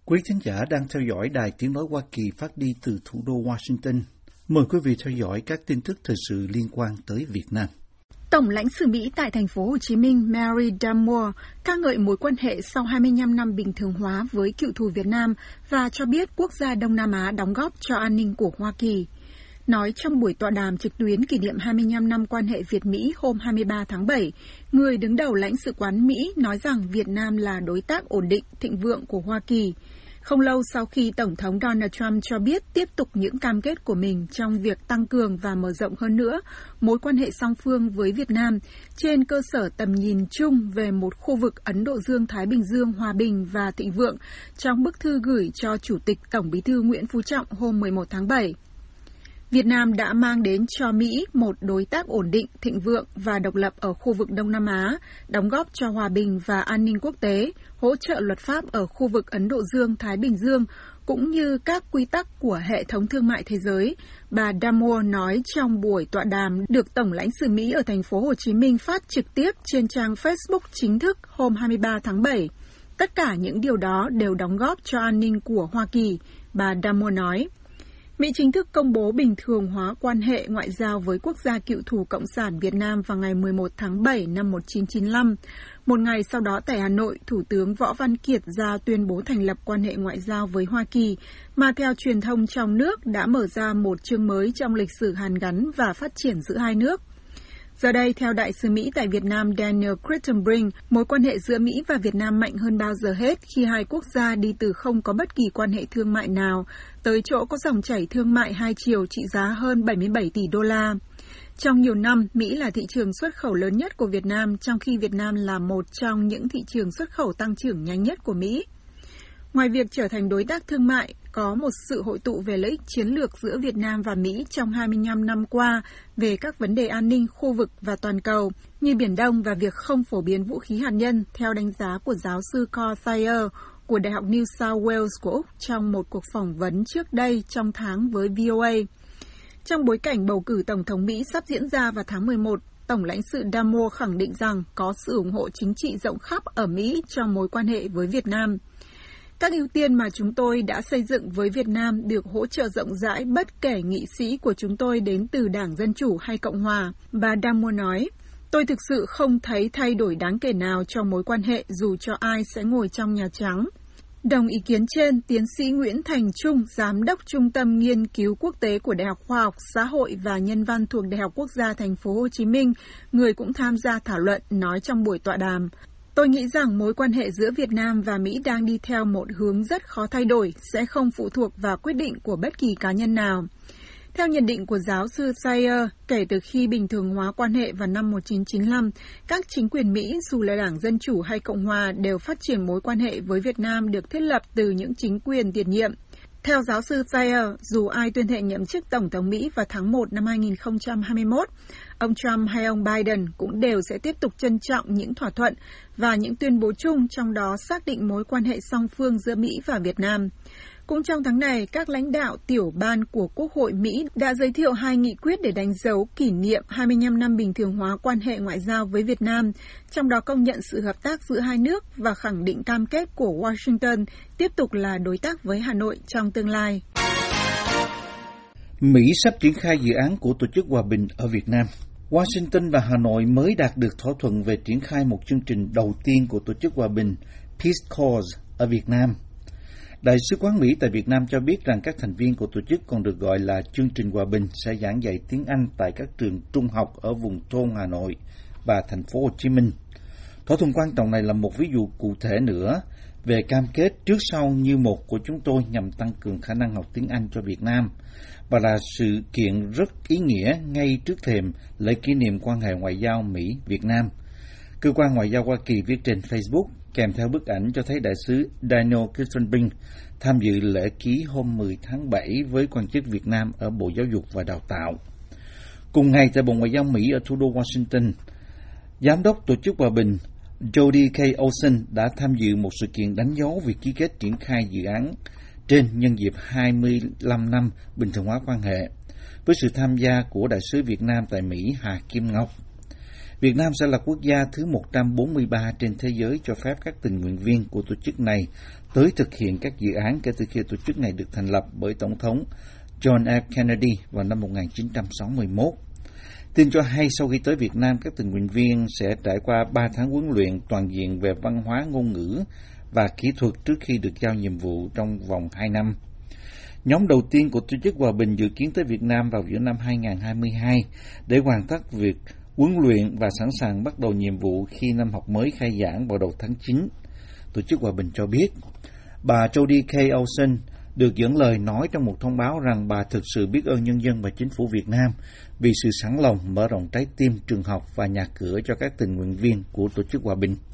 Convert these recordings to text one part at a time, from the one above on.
Quý thính giả đang theo dõi Đài Tiếng Nói Hoa Kỳ phát đi từ thủ đô Washington. Mời quý vị theo dõi các tin tức thời sự liên quan tới Việt Nam. Tổng lãnh sự Mỹ tại thành phố Hồ Chí Minh Mary Damore ca ngợi mối quan hệ sau 25 năm bình thường hóa với cựu thù Việt Nam và cho biết quốc gia Đông Nam Á đóng góp cho an ninh của Hoa Kỳ. Nói trong buổi tọa đàm trực tuyến kỷ niệm 25 năm quan hệ Việt-Mỹ hôm 23 tháng 7, người đứng đầu lãnh sự quán Mỹ nói rằng Việt Nam là đối tác ổn định, thịnh vượng của Hoa Kỳ. Không lâu sau khi Tổng thống Donald Trump cho biết tiếp tục những cam kết của mình trong việc tăng cường và mở rộng hơn nữa mối quan hệ song phương với Việt Nam trên cơ sở tầm nhìn chung về một khu vực Ấn Độ Dương-Thái Bình Dương hòa bình và thịnh vượng trong bức thư gửi cho Chủ tịch Tổng Bí thư Nguyễn Phú Trọng hôm 11 tháng 7. Việt Nam đã mang đến cho Mỹ một đối tác ổn định, thịnh vượng và độc lập ở khu vực Đông Nam Á, đóng góp cho hòa bình và an ninh quốc tế, hỗ trợ luật pháp ở khu vực Ấn Độ Dương-Thái Bình Dương, cũng như các quy tắc của hệ thống thương mại thế giới, bà Damore nói trong buổi tọa đàm được Tổng lãnh sự Mỹ ở thành phố Hồ Chí Minh phát trực tiếp trên trang Facebook chính thức hôm 23 tháng 7. Tất cả những điều đó đều đóng góp cho an ninh của Hoa Kỳ, bà Damore nói. Mỹ chính thức công bố bình thường hóa quan hệ ngoại giao với quốc gia cựu thù Cộng sản Việt Nam vào ngày 11 tháng 7 năm 1995. Một ngày sau đó tại Hà Nội, Thủ tướng Võ Văn Kiệt ra tuyên bố thành lập quan hệ ngoại giao với Hoa Kỳ, mà theo truyền thông trong nước đã mở ra một chương mới trong lịch sử hàn gắn và phát triển giữa hai nước. Giờ đây, theo Đại sứ Mỹ tại Việt Nam Daniel Crittenbrink, mối quan hệ giữa Mỹ và Việt Nam mạnh hơn bao giờ hết khi hai quốc gia đi từ không có bất kỳ quan hệ thương mại nào tới chỗ có dòng chảy thương mại hai chiều trị giá hơn 77 tỷ đô la. Trong nhiều năm, Mỹ là thị trường xuất khẩu lớn nhất của Việt Nam, trong khi Việt Nam là một trong những thị trường xuất khẩu tăng trưởng nhanh nhất của Mỹ. Ngoài việc trở thành đối tác thương mại, có một sự hội tụ về lợi ích chiến lược giữa Việt Nam và Mỹ trong 25 năm qua về các vấn đề an ninh khu vực và toàn cầu, như Biển Đông và việc không phổ biến vũ khí hạt nhân, theo đánh giá của giáo sư Carl Thayer của Đại học New South Wales của Úc trong một cuộc phỏng vấn trước đây trong tháng với VOA. Trong bối cảnh bầu cử Tổng thống Mỹ sắp diễn ra vào tháng 11, Tổng lãnh sự Damore khẳng định rằng có sự ủng hộ chính trị rộng khắp ở Mỹ trong mối quan hệ với Việt Nam. Các ưu tiên mà chúng tôi đã xây dựng với Việt Nam được hỗ trợ rộng rãi bất kể nghị sĩ của chúng tôi đến từ Đảng Dân Chủ hay Cộng Hòa, bà Damore nói. Tôi thực sự không thấy thay đổi đáng kể nào cho mối quan hệ dù cho ai sẽ ngồi trong Nhà Trắng. Đồng ý kiến trên, tiến sĩ Nguyễn Thành Trung, Giám đốc Trung tâm Nghiên cứu Quốc tế của Đại học Khoa học Xã hội và Nhân văn thuộc Đại học Quốc gia Thành phố Hồ Chí Minh, người cũng tham gia thảo luận, nói trong buổi tọa đàm. Tôi nghĩ rằng mối quan hệ giữa Việt Nam và Mỹ đang đi theo một hướng rất khó thay đổi, sẽ không phụ thuộc vào quyết định của bất kỳ cá nhân nào. Theo nhận định của giáo sư Thayer, kể từ khi bình thường hóa quan hệ vào năm 1995, các chính quyền Mỹ, dù là Đảng Dân Chủ hay Cộng Hòa, đều phát triển mối quan hệ với Việt Nam được thiết lập từ những chính quyền tiền nhiệm. Theo giáo sư Thayer, dù ai tuyên thệ nhậm chức Tổng thống Mỹ vào tháng 1 năm 2021, ông Trump hay ông Biden cũng đều sẽ tiếp tục trân trọng những thỏa thuận và những tuyên bố chung, trong đó xác định mối quan hệ song phương giữa Mỹ và Việt Nam. Cũng trong tháng này, các lãnh đạo tiểu ban của Quốc hội Mỹ đã giới thiệu 2 nghị quyết để đánh dấu kỷ niệm 25 năm bình thường hóa quan hệ ngoại giao với Việt Nam, trong đó công nhận sự hợp tác giữa hai nước và khẳng định cam kết của Washington tiếp tục là đối tác với Hà Nội trong tương lai. Mỹ sắp triển khai dự án của Tổ chức Hòa bình ở Việt Nam. Washington và Hà Nội mới đạt được thỏa thuận về triển khai một chương trình đầu tiên của Tổ chức Hòa bình Peace Corps ở Việt Nam. Đại sứ quán Mỹ tại Việt Nam cho biết rằng các thành viên của tổ chức còn được gọi là chương trình hòa bình sẽ giảng dạy tiếng Anh tại các trường trung học ở vùng thôn Hà Nội và thành phố Hồ Chí Minh. Thỏa thuận quan trọng này là một ví dụ cụ thể nữa về cam kết trước sau như một của chúng tôi nhằm tăng cường khả năng học tiếng Anh cho Việt Nam và là sự kiện rất ý nghĩa ngay trước thềm lễ kỷ niệm quan hệ ngoại giao Mỹ-Việt Nam. Cơ quan Ngoại giao Hoa Kỳ viết trên Facebook kèm theo bức ảnh cho thấy đại sứ Daniel Crittenbrink tham dự lễ ký hôm 10 tháng 7 với quan chức Việt Nam ở Bộ Giáo dục và Đào tạo. Cùng ngày tại Bộ Ngoại giao Mỹ ở thủ đô Washington, Giám đốc Tổ chức Hòa bình Jody K. Olson đã tham dự một sự kiện đánh dấu việc ký kết triển khai dự án trên nhân dịp 25 năm bình thường hóa quan hệ, với sự tham gia của đại sứ Việt Nam tại Mỹ Hà Kim Ngọc. Việt Nam sẽ là quốc gia thứ 143 trên thế giới cho phép các tình nguyện viên của tổ chức này tới thực hiện các dự án kể từ khi tổ chức này được thành lập bởi Tổng thống John F. Kennedy vào năm 1961. Tin cho hay sau khi tới Việt Nam, các tình nguyện viên sẽ trải qua 3 tháng huấn luyện toàn diện về văn hóa, ngôn ngữ và kỹ thuật trước khi được giao nhiệm vụ trong vòng 2 năm. Nhóm đầu tiên của Tổ chức Hòa bình dự kiến tới Việt Nam vào giữa năm 2022 để hoàn tất việc huấn luyện và sẵn sàng bắt đầu nhiệm vụ khi năm học mới khai giảng vào đầu tháng 9. Tổ chức Hòa bình cho biết, bà Jody K. Olsen được dẫn lời nói trong một thông báo rằng bà thực sự biết ơn nhân dân và chính phủ Việt Nam vì sự sẵn lòng mở rộng trái tim, trường học và nhà cửa cho các tình nguyện viên của Tổ chức Hòa bình.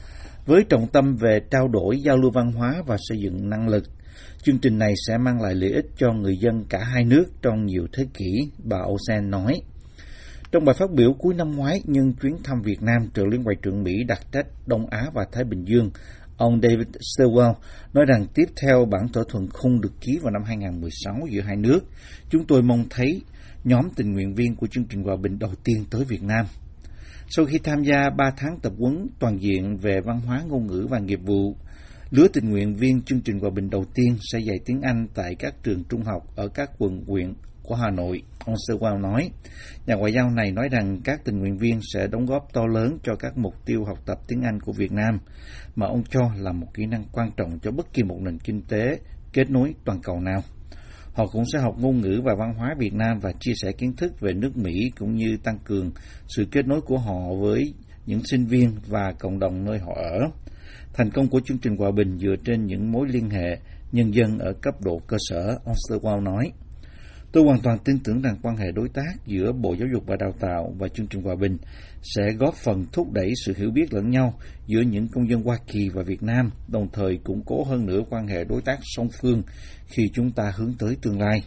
Với trọng tâm về trao đổi, giao lưu văn hóa và xây dựng năng lực, chương trình này sẽ mang lại lợi ích cho người dân cả hai nước trong nhiều thế kỷ, bà Olsen nói. Trong bài phát biểu cuối năm ngoái nhân chuyến thăm Việt Nam, trợ lý Ngoại trưởng Mỹ đặc trách Đông Á và Thái Bình Dương, ông David Stilwell nói rằng tiếp theo bản thỏa thuận khung được ký vào năm 2016 giữa hai nước, chúng tôi mong thấy nhóm tình nguyện viên của chương trình hòa bình đầu tiên tới Việt Nam. Sau khi tham gia 3 tháng tập huấn toàn diện về văn hóa, ngôn ngữ và nghiệp vụ, lứa tình nguyện viên chương trình hòa bình đầu tiên sẽ dạy tiếng Anh tại các trường trung học ở các quận huyện của Hà Nội, ông Stilwell nói. Nhà ngoại giao này nói rằng các tình nguyện viên sẽ đóng góp to lớn cho các mục tiêu học tập tiếng Anh của Việt Nam, mà ông cho là một kỹ năng quan trọng cho bất kỳ một nền kinh tế kết nối toàn cầu nào. Họ cũng sẽ học ngôn ngữ và văn hóa Việt Nam và chia sẻ kiến thức về nước Mỹ, cũng như tăng cường sự kết nối của họ với những sinh viên và cộng đồng nơi họ ở. Thành công của chương trình hòa bình dựa trên những mối liên hệ nhân dân ở cấp độ cơ sở, ông Stilwell nói. Tôi hoàn toàn tin tưởng rằng quan hệ đối tác giữa Bộ Giáo dục và Đào tạo và chương trình hòa bình sẽ góp phần thúc đẩy sự hiểu biết lẫn nhau giữa những công dân Hoa Kỳ và Việt Nam, đồng thời củng cố hơn nữa quan hệ đối tác song phương khi chúng ta hướng tới tương lai.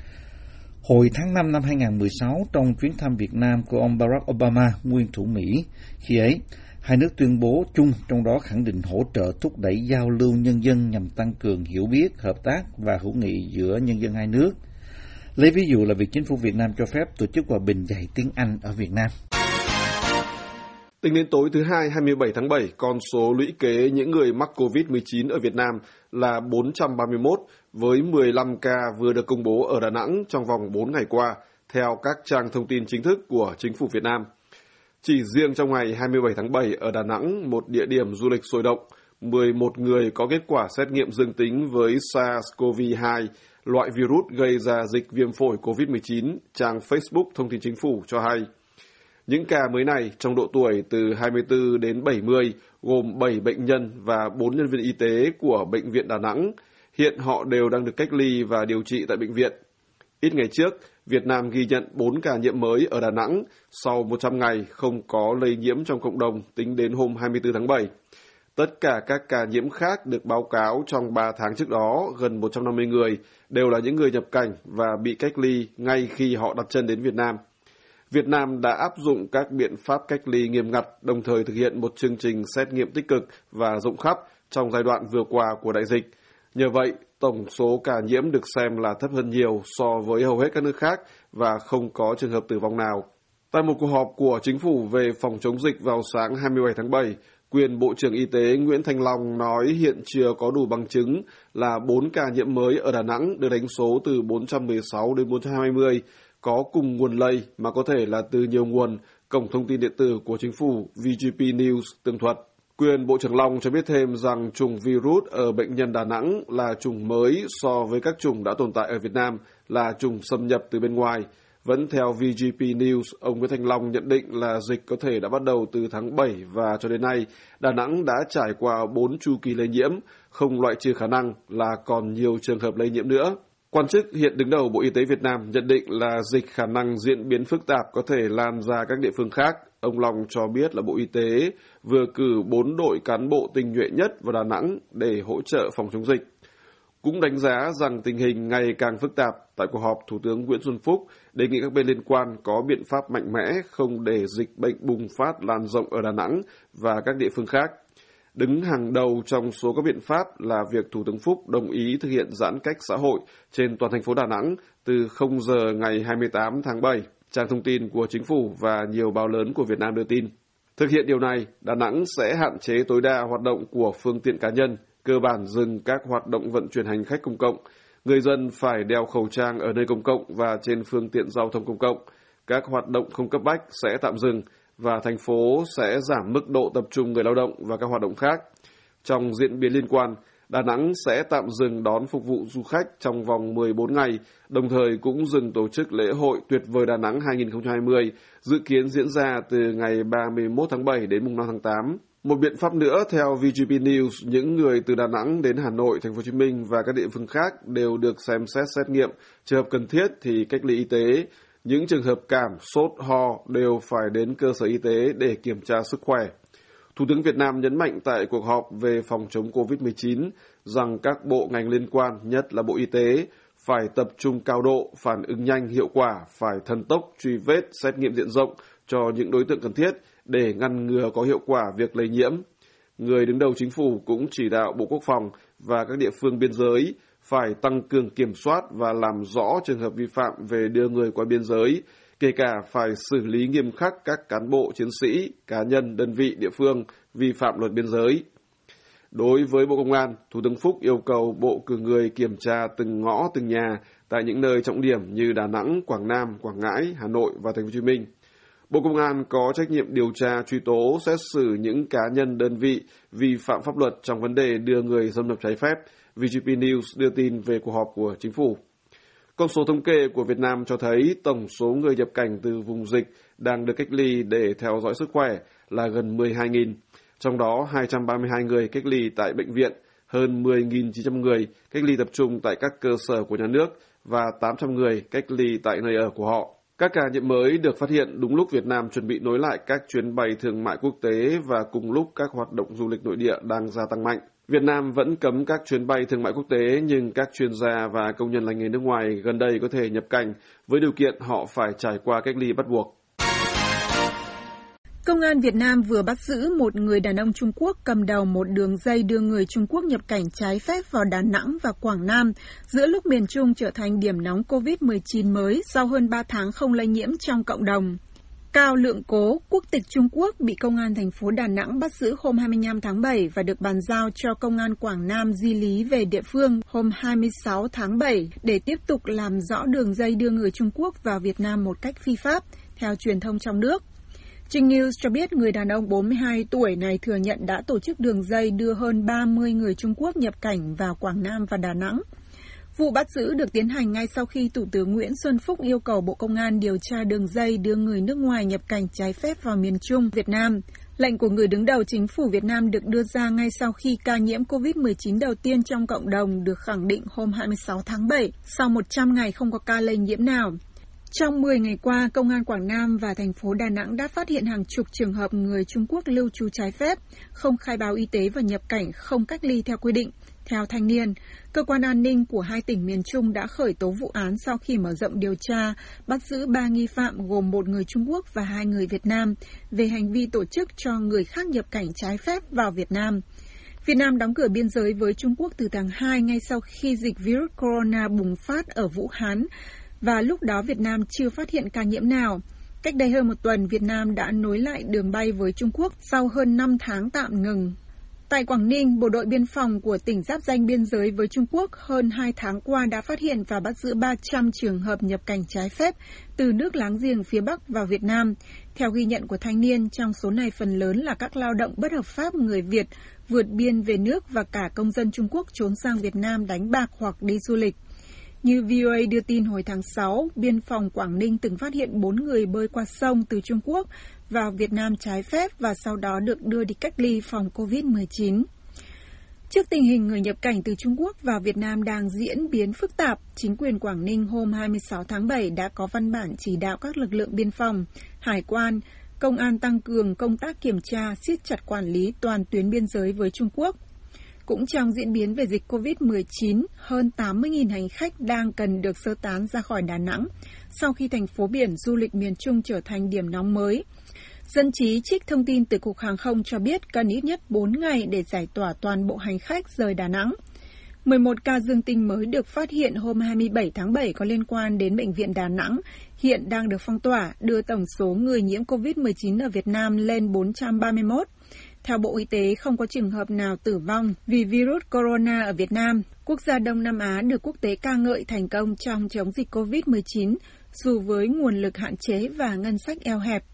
Hồi tháng 5 năm 2016, trong chuyến thăm Việt Nam của ông Barack Obama, nguyên thủ Mỹ, khi ấy, hai nước tuyên bố chung, trong đó khẳng định hỗ trợ thúc đẩy giao lưu nhân dân nhằm tăng cường hiểu biết, hợp tác và hữu nghị giữa nhân dân hai nước. Lấy ví dụ là việc chính phủ Việt Nam cho phép Tổ chức Hòa bình dạy tiếng Anh ở Việt Nam. Tính đến tối thứ Hai 27 tháng 7, con số lũy kế những người mắc COVID-19 ở Việt Nam là 431, với 15 ca vừa được công bố ở Đà Nẵng trong vòng 4 ngày qua, theo các trang thông tin chính thức của chính phủ Việt Nam. Chỉ riêng trong ngày 27 tháng 7 ở Đà Nẵng, một địa điểm du lịch sôi động, 11 người có kết quả xét nghiệm dương tính với SARS-CoV-2, loại virus gây ra dịch viêm phổi COVID-19, trang Facebook Thông tin Chính phủ cho hay. Những ca mới này trong độ tuổi từ 24 đến 70, gồm 7 bệnh nhân và 4 nhân viên y tế của Bệnh viện Đà Nẵng. Hiện họ đều đang được cách ly và điều trị tại bệnh viện. Ít ngày trước, Việt Nam ghi nhận 4 ca nhiễm mới ở Đà Nẵng sau 100 ngày không có lây nhiễm trong cộng đồng tính đến hôm 24 tháng 7. Tất cả các ca nhiễm khác được báo cáo trong 3 tháng trước đó, gần 150 người, đều là những người nhập cảnh và bị cách ly ngay khi họ đặt chân đến Việt Nam. Việt Nam đã áp dụng các biện pháp cách ly nghiêm ngặt, đồng thời thực hiện một chương trình xét nghiệm tích cực và rộng khắp trong giai đoạn vừa qua của đại dịch. Nhờ vậy, tổng số ca nhiễm được xem là thấp hơn nhiều so với hầu hết các nước khác và không có trường hợp tử vong nào. Tại một cuộc họp của chính phủ về phòng chống dịch vào sáng 27 tháng 7, quyền Bộ trưởng Y tế Nguyễn Thanh Long nói hiện chưa có đủ bằng chứng là 4 ca nhiễm mới ở Đà Nẵng được đánh số từ 416 đến 420 có cùng nguồn lây mà có thể là từ nhiều nguồn, cổng thông tin điện tử của chính phủ VGP News tường thuật. Quyền Bộ trưởng Long cho biết thêm rằng chủng virus ở bệnh nhân Đà Nẵng là chủng mới so với các chủng đã tồn tại ở Việt Nam, là chủng xâm nhập từ bên ngoài. Vẫn theo VGP News, ông Nguyễn Thanh Long nhận định là dịch có thể đã bắt đầu từ tháng 7 và cho đến nay, Đà Nẵng đã trải qua 4 chu kỳ lây nhiễm, không loại trừ khả năng là còn nhiều trường hợp lây nhiễm nữa. Quan chức hiện đứng đầu Bộ Y tế Việt Nam nhận định là dịch khả năng diễn biến phức tạp có thể lan ra các địa phương khác. Ông Long cho biết là Bộ Y tế vừa cử 4 đội cán bộ tinh nhuệ nhất vào Đà Nẵng để hỗ trợ phòng chống dịch. Cũng đánh giá rằng tình hình ngày càng phức tạp, tại cuộc họp, Thủ tướng Nguyễn Xuân Phúc đề nghị các bên liên quan có biện pháp mạnh mẽ không để dịch bệnh bùng phát lan rộng ở Đà Nẵng và các địa phương khác. Đứng hàng đầu trong số các biện pháp là việc Thủ tướng Phúc đồng ý thực hiện giãn cách xã hội trên toàn thành phố Đà Nẵng từ 0 giờ ngày 28 tháng 7, trang thông tin của chính phủ và nhiều báo lớn của Việt Nam đưa tin. Thực hiện điều này, Đà Nẵng sẽ hạn chế tối đa hoạt động của phương tiện cá nhân, cơ bản dừng các hoạt động vận chuyển hành khách công cộng. Người dân phải đeo khẩu trang ở nơi công cộng và trên phương tiện giao thông công cộng. Các hoạt động không cấp bách sẽ tạm dừng và thành phố sẽ giảm mức độ tập trung người lao động và các hoạt động khác. Trong diễn biến liên quan, Đà Nẵng sẽ tạm dừng đón phục vụ du khách trong vòng 14 ngày, đồng thời cũng dừng tổ chức lễ hội Tuyệt vời Đà Nẵng 2020, dự kiến diễn ra từ ngày 31 tháng 7 đến mùng 5 tháng 8. Một biện pháp nữa, theo VGP News, những người từ Đà Nẵng đến Hà Nội, Thành phố Hồ Chí Minh và các địa phương khác đều được xem xét xét nghiệm. Trường hợp cần thiết thì cách ly y tế. Những trường hợp cảm, sốt, ho đều phải đến cơ sở y tế để kiểm tra sức khỏe. Thủ tướng Việt Nam nhấn mạnh tại cuộc họp về phòng chống COVID-19 rằng các bộ ngành liên quan, nhất là Bộ Y tế, phải tập trung cao độ, phản ứng nhanh, hiệu quả, phải thần tốc, truy vết, xét nghiệm diện rộng cho những đối tượng cần thiết để ngăn ngừa có hiệu quả việc lây nhiễm. Người đứng đầu chính phủ cũng chỉ đạo Bộ Quốc phòng và các địa phương biên giới phải tăng cường kiểm soát và làm rõ trường hợp vi phạm về đưa người qua biên giới, kể cả phải xử lý nghiêm khắc các cán bộ, chiến sĩ, cá nhân, đơn vị, địa phương vi phạm luật biên giới. Đối với Bộ Công an, Thủ tướng Phúc yêu cầu Bộ cử người kiểm tra từng ngõ, từng nhà tại những nơi trọng điểm như Đà Nẵng, Quảng Nam, Quảng Ngãi, Hà Nội và Thành phố Hồ Chí Minh. Bộ Công an có trách nhiệm điều tra, truy tố, xét xử những cá nhân, đơn vị vi phạm pháp luật trong vấn đề đưa người xâm nhập trái phép. VGP News đưa tin về cuộc họp của chính phủ. Con số thống kê của Việt Nam cho thấy tổng số người nhập cảnh từ vùng dịch đang được cách ly để theo dõi sức khỏe là gần 12.000. Trong đó 232 người cách ly tại bệnh viện, hơn 10.900 người cách ly tập trung tại các cơ sở của nhà nước và 800 người cách ly tại nơi ở của họ. Các ca nhiễm mới được phát hiện đúng lúc Việt Nam chuẩn bị nối lại các chuyến bay thương mại quốc tế và cùng lúc các hoạt động du lịch nội địa đang gia tăng mạnh. Việt Nam vẫn cấm các chuyến bay thương mại quốc tế nhưng các chuyên gia và công nhân lành nghề nước ngoài gần đây có thể nhập cảnh với điều kiện họ phải trải qua cách ly bắt buộc. Công an Việt Nam vừa bắt giữ một người đàn ông Trung Quốc cầm đầu một đường dây đưa người Trung Quốc nhập cảnh trái phép vào Đà Nẵng và Quảng Nam, giữa lúc miền Trung trở thành điểm nóng COVID-19 mới sau hơn 3 tháng không lây nhiễm trong cộng đồng. Cao Lượng Cố, quốc tịch Trung Quốc, bị Công an thành phố Đà Nẵng bắt giữ hôm 25 tháng 7 và được bàn giao cho Công an Quảng Nam di lý về địa phương hôm 26 tháng 7 để tiếp tục làm rõ đường dây đưa người Trung Quốc vào Việt Nam một cách phi pháp, theo truyền thông trong nước. Trinh News cho biết người đàn ông 42 tuổi này thừa nhận đã tổ chức đường dây đưa hơn 30 người Trung Quốc nhập cảnh vào Quảng Nam và Đà Nẵng. Vụ bắt giữ được tiến hành ngay sau khi Thủ tướng Nguyễn Xuân Phúc yêu cầu Bộ Công an điều tra đường dây đưa người nước ngoài nhập cảnh trái phép vào miền Trung Việt Nam. Lệnh của người đứng đầu chính phủ Việt Nam được đưa ra ngay sau khi ca nhiễm COVID-19 đầu tiên trong cộng đồng được khẳng định hôm 26 tháng 7, sau 100 ngày không có ca lây nhiễm nào. Trong 10 ngày qua, Công an Quảng Nam và thành phố Đà Nẵng đã phát hiện hàng chục trường hợp người Trung Quốc lưu trú trái phép, không khai báo y tế và nhập cảnh không cách ly theo quy định. Theo Thanh niên, cơ quan an ninh của hai tỉnh miền Trung đã khởi tố vụ án sau khi mở rộng điều tra, bắt giữ 3 nghi phạm gồm 1 người Trung Quốc và 2 người Việt Nam về hành vi tổ chức cho người khác nhập cảnh trái phép vào Việt Nam. Việt Nam đóng cửa biên giới với Trung Quốc từ tháng 2 ngay sau khi dịch virus corona bùng phát ở Vũ Hán, và lúc đó Việt Nam chưa phát hiện ca nhiễm nào. Cách đây hơn 1 tuần, Việt Nam đã nối lại đường bay với Trung Quốc sau hơn 5 tháng tạm ngừng. Tại Quảng Ninh, Bộ đội Biên phòng của tỉnh giáp ranh biên giới với Trung Quốc hơn 2 tháng qua đã phát hiện và bắt giữ 300 trường hợp nhập cảnh trái phép từ nước láng giềng phía Bắc vào Việt Nam. Theo ghi nhận của Thanh niên, trong số này phần lớn là các lao động bất hợp pháp người Việt vượt biên về nước và cả công dân Trung Quốc trốn sang Việt Nam đánh bạc hoặc đi du lịch. Như VOA đưa tin hồi tháng 6, Biên phòng Quảng Ninh từng phát hiện 4 người bơi qua sông từ Trung Quốc vào Việt Nam trái phép và sau đó được đưa đi cách ly phòng COVID-19. Trước tình hình người nhập cảnh từ Trung Quốc vào Việt Nam đang diễn biến phức tạp, chính quyền Quảng Ninh hôm 26 tháng 7 đã có văn bản chỉ đạo các lực lượng biên phòng, hải quan, công an tăng cường công tác kiểm tra, siết chặt quản lý toàn tuyến biên giới với Trung Quốc. Cũng trong diễn biến về dịch COVID-19, hơn 80.000 hành khách đang cần được sơ tán ra khỏi Đà Nẵng sau khi thành phố biển du lịch miền Trung trở thành điểm nóng mới. Dân trí trích thông tin từ Cục Hàng không cho biết cần ít nhất 4 ngày để giải tỏa toàn bộ hành khách rời Đà Nẵng. 11 ca dương tính mới được phát hiện hôm 27 tháng 7 có liên quan đến Bệnh viện Đà Nẵng, hiện đang được phong tỏa, đưa tổng số người nhiễm COVID-19 ở Việt Nam lên 431. Theo Bộ Y tế, không có trường hợp nào tử vong vì virus corona ở Việt Nam. Quốc gia Đông Nam Á được quốc tế ca ngợi thành công trong chống dịch COVID-19, dù với nguồn lực hạn chế và ngân sách eo hẹp.